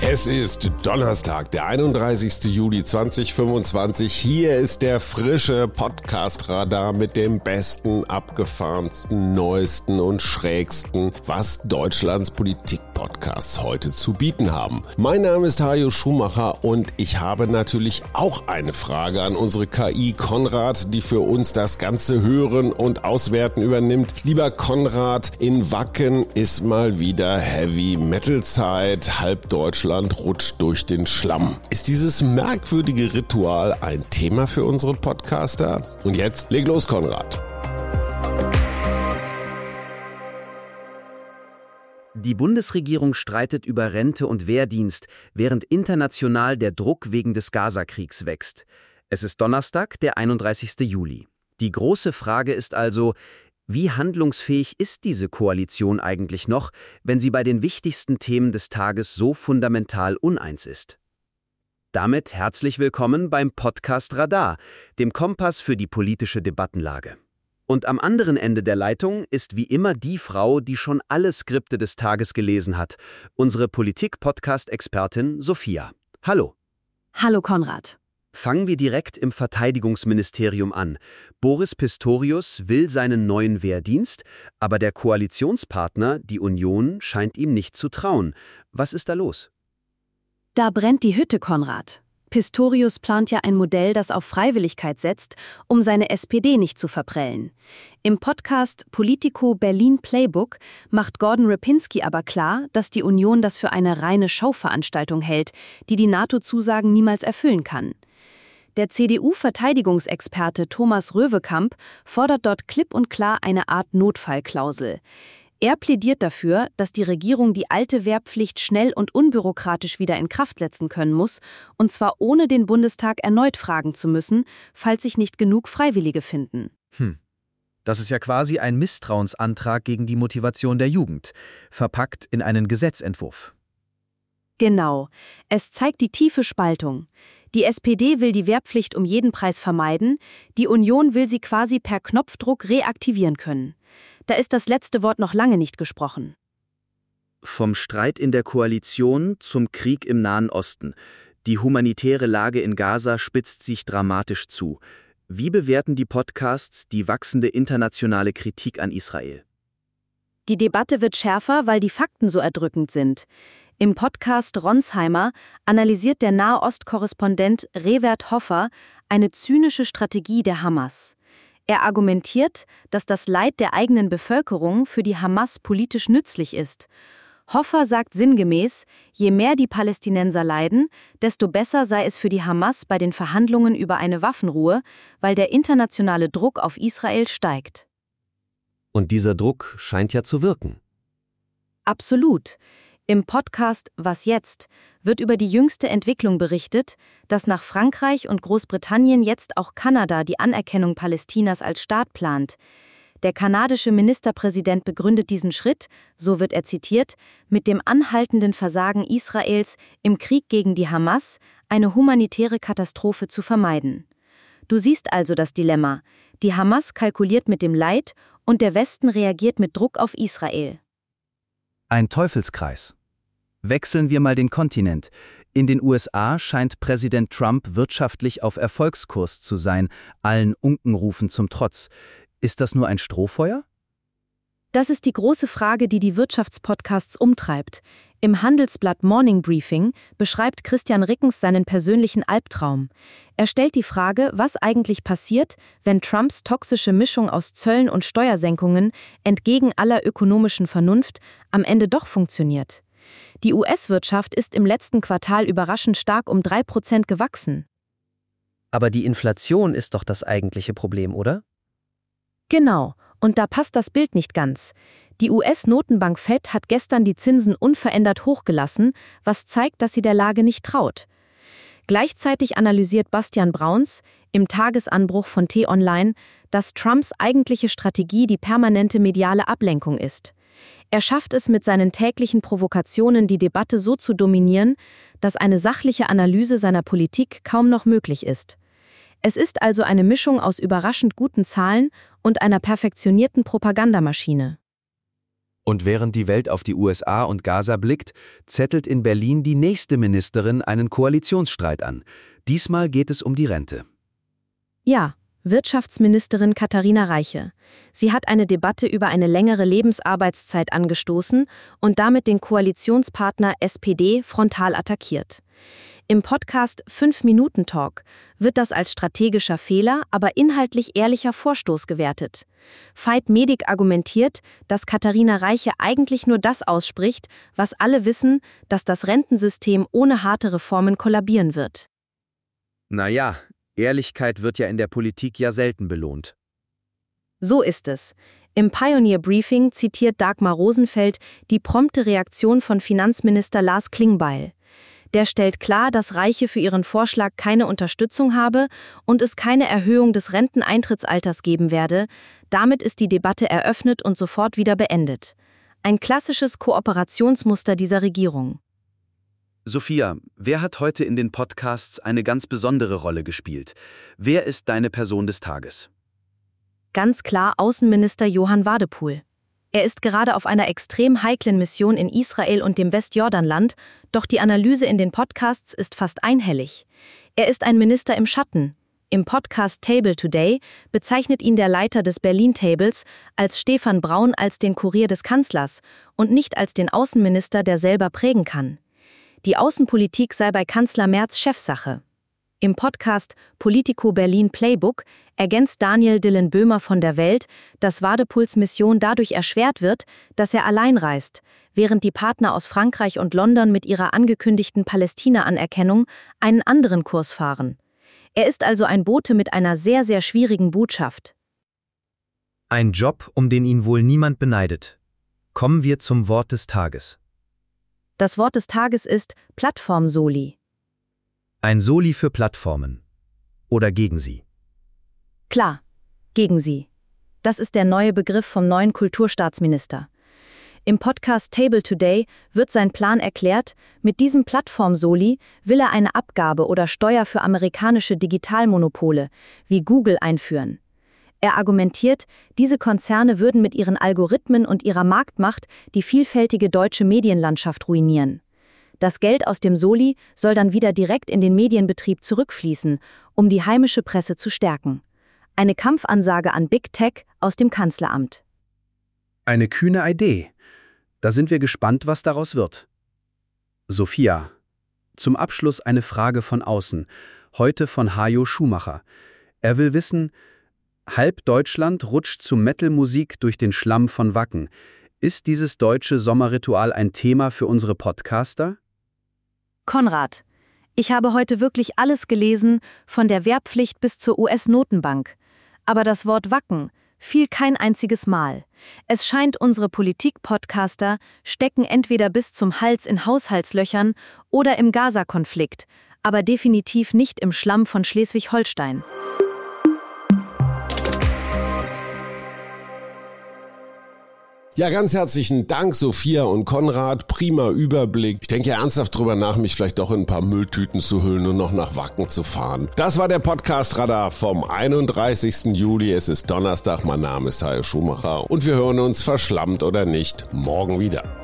Es ist Donnerstag, der 31. Juli 2025. Hier ist der frische Podcast-Radar mit dem besten, abgefahrensten, neuesten und schrägsten, was Deutschlands Politik-Podcasts heute zu bieten haben. Mein Name ist Hajo Schumacher und ich habe natürlich auch eine Frage an unsere KI Konrad, die für uns das ganze Hören und Auswerten übernimmt. Lieber Konrad, in Wacken ist mal wieder Heavy-Metal-Zeit. Halb Deutschland rutscht durch den Schlamm. Ist dieses merkwürdige Ritual ein Thema für unsere Podcaster? Und jetzt leg los, Konrad. Die Bundesregierung streitet über Rente und Wehrdienst, während international der Druck wegen des Gaza-Kriegs wächst. Es ist Donnerstag, der 31. Juli. Die große Frage ist also: Wie handlungsfähig ist diese Koalition eigentlich noch, wenn sie bei den wichtigsten Themen des Tages so fundamental uneins ist? Damit herzlich willkommen beim Podcast Radar, dem Kompass für die politische Debattenlage. Und am anderen Ende der Leitung ist wie immer die Frau, die schon alle Skripte des Tages gelesen hat, unsere Politik-Podcast-Expertin Sophia. Hallo. Hallo Konrad. Fangen wir direkt im Verteidigungsministerium an. Boris Pistorius will seinen neuen Wehrdienst, aber der Koalitionspartner, die Union, scheint ihm nicht zu trauen. Was ist da los? Da brennt die Hütte, Konrad. Pistorius plant ja ein Modell, das auf Freiwilligkeit setzt, um seine SPD nicht zu verprellen. Im Podcast Politico Berlin Playbook macht Gordon Repinski aber klar, dass die Union das für eine reine Schauveranstaltung hält, die die NATO-Zusagen niemals erfüllen kann. Der CDU-Verteidigungsexperte Thomas Röwekamp fordert dort klipp und klar eine Art Notfallklausel. Er plädiert dafür, dass die Regierung die alte Wehrpflicht schnell und unbürokratisch wieder in Kraft setzen können muss, und zwar ohne den Bundestag erneut fragen zu müssen, falls sich nicht genug Freiwillige finden. Das ist ja quasi ein Misstrauensantrag gegen die Motivation der Jugend, verpackt in einen Gesetzentwurf. Genau. Es zeigt die tiefe Spaltung. Die SPD will die Wehrpflicht um jeden Preis vermeiden, die Union will sie quasi per Knopfdruck reaktivieren können. Da ist das letzte Wort noch lange nicht gesprochen. Vom Streit in der Koalition zum Krieg im Nahen Osten. Die humanitäre Lage in Gaza spitzt sich dramatisch zu. Wie bewerten die Podcasts die wachsende internationale Kritik an Israel? Die Debatte wird schärfer, weil die Fakten so erdrückend sind. Im Podcast Ronsheimer analysiert der Nahost-Korrespondent Revert Hoffer eine zynische Strategie der Hamas. Er argumentiert, dass das Leid der eigenen Bevölkerung für die Hamas politisch nützlich ist. Hoffer sagt sinngemäß, je mehr die Palästinenser leiden, desto besser sei es für die Hamas bei den Verhandlungen über eine Waffenruhe, weil der internationale Druck auf Israel steigt. Und dieser Druck scheint ja zu wirken. Absolut. Im Podcast Was jetzt wird über die jüngste Entwicklung berichtet, dass nach Frankreich und Großbritannien jetzt auch Kanada die Anerkennung Palästinas als Staat plant. Der kanadische Ministerpräsident begründet diesen Schritt, so wird er zitiert, mit dem anhaltenden Versagen Israels im Krieg gegen die Hamas, eine humanitäre Katastrophe zu vermeiden. Du siehst also das Dilemma. Die Hamas kalkuliert mit dem Leid und der Westen reagiert mit Druck auf Israel. Ein Teufelskreis. Wechseln wir mal den Kontinent. In den USA scheint Präsident Trump wirtschaftlich auf Erfolgskurs zu sein, allen Unkenrufen zum Trotz. Ist das nur ein Strohfeuer? Das ist die große Frage, die die Wirtschaftspodcasts umtreibt. Im Handelsblatt Morning Briefing beschreibt Christian Rickens seinen persönlichen Albtraum. Er stellt die Frage, was eigentlich passiert, wenn Trumps toxische Mischung aus Zöllen und Steuersenkungen entgegen aller ökonomischen Vernunft am Ende doch funktioniert. Die US-Wirtschaft ist im letzten Quartal überraschend stark um 3% gewachsen. Aber die Inflation ist doch das eigentliche Problem, oder? Genau, und da passt das Bild nicht ganz. Die US-Notenbank Fed hat gestern die Zinsen unverändert hochgelassen, was zeigt, dass sie der Lage nicht traut. Gleichzeitig analysiert Bastian Brauns im Tagesanbruch von T-Online, dass Trumps eigentliche Strategie die permanente mediale Ablenkung ist. Er schafft es mit seinen täglichen Provokationen, die Debatte so zu dominieren, dass eine sachliche Analyse seiner Politik kaum noch möglich ist. Es ist also eine Mischung aus überraschend guten Zahlen und einer perfektionierten Propagandamaschine. Und während die Welt auf die USA und Gaza blickt, zettelt in Berlin die nächste Ministerin einen Koalitionsstreit an. Diesmal geht es um die Rente. Ja, Wirtschaftsministerin Katharina Reiche. Sie hat eine Debatte über eine längere Lebensarbeitszeit angestoßen und damit den Koalitionspartner SPD frontal attackiert. Im Podcast 5-Minuten-Talk wird das als strategischer Fehler, aber inhaltlich ehrlicher Vorstoß gewertet. Veit Medik argumentiert, dass Katharina Reiche eigentlich nur das ausspricht, was alle wissen, dass das Rentensystem ohne harte Reformen kollabieren wird. Naja, Ehrlichkeit wird ja in der Politik ja selten belohnt. So ist es. Im Pioneer Briefing zitiert Dagmar Rosenfeld die prompte Reaktion von Finanzminister Lars Klingbeil. Der stellt klar, dass Reiche für ihren Vorschlag keine Unterstützung habe und es keine Erhöhung des Renteneintrittsalters geben werde. Damit ist die Debatte eröffnet und sofort wieder beendet. Ein klassisches Kooperationsmuster dieser Regierung. Sophia, wer hat heute in den Podcasts eine ganz besondere Rolle gespielt? Wer ist deine Person des Tages? Ganz klar Außenminister Johann Wadepool. Er ist gerade auf einer extrem heiklen Mission in Israel und dem Westjordanland, doch die Analyse in den Podcasts ist fast einhellig. Er ist ein Minister im Schatten. Im Podcast Table Today bezeichnet ihn der Leiter des Berlin-Tables als Stefan Braun als den Kurier des Kanzlers und nicht als den Außenminister, der selber prägen kann. Die Außenpolitik sei bei Kanzler Merz Chefsache. Im Podcast Politico Berlin Playbook ergänzt Daniel Dillen-Böhmer von der Welt, dass Wadepuls Mission dadurch erschwert wird, dass er allein reist, während die Partner aus Frankreich und London mit ihrer angekündigten Palästina-Anerkennung einen anderen Kurs fahren. Er ist also ein Bote mit einer sehr, sehr schwierigen Botschaft. Ein Job, um den ihn wohl niemand beneidet. Kommen wir zum Wort des Tages. Das Wort des Tages ist Plattform-Soli. Ein Soli für Plattformen. Oder gegen sie. Klar, gegen sie. Das ist der neue Begriff vom neuen Kulturstaatsminister. Im Podcast Table Today wird sein Plan erklärt, mit diesem Plattform-Soli will er eine Abgabe oder Steuer für amerikanische Digitalmonopole wie Google einführen. Er argumentiert, diese Konzerne würden mit ihren Algorithmen und ihrer Marktmacht die vielfältige deutsche Medienlandschaft ruinieren. Das Geld aus dem Soli soll dann wieder direkt in den Medienbetrieb zurückfließen, um die heimische Presse zu stärken. Eine Kampfansage an Big Tech aus dem Kanzleramt. Eine kühne Idee. Da sind wir gespannt, was daraus wird. Sophia, zum Abschluss eine Frage von außen, heute von Hajo Schumacher. Er will wissen, halb Deutschland rutscht zu Metal-Musik durch den Schlamm von Wacken. Ist dieses deutsche Sommerritual ein Thema für unsere Podcaster? Konrad, ich habe heute wirklich alles gelesen, von der Wehrpflicht bis zur US-Notenbank. Aber das Wort Wacken fiel kein einziges Mal. Es scheint, unsere Politik-Podcaster stecken entweder bis zum Hals in Haushaltslöchern oder im Gaza-Konflikt, aber definitiv nicht im Schlamm von Schleswig-Holstein. Ja, ganz herzlichen Dank, Sophia und Konrad. Prima Überblick. Ich denke ernsthaft drüber nach, mich vielleicht doch in ein paar Mülltüten zu hüllen und noch nach Wacken zu fahren. Das war der Podcast-Radar vom 31. Juli. Es ist Donnerstag. Mein Name ist Hajo Schumacher und wir hören uns, verschlammt oder nicht, morgen wieder.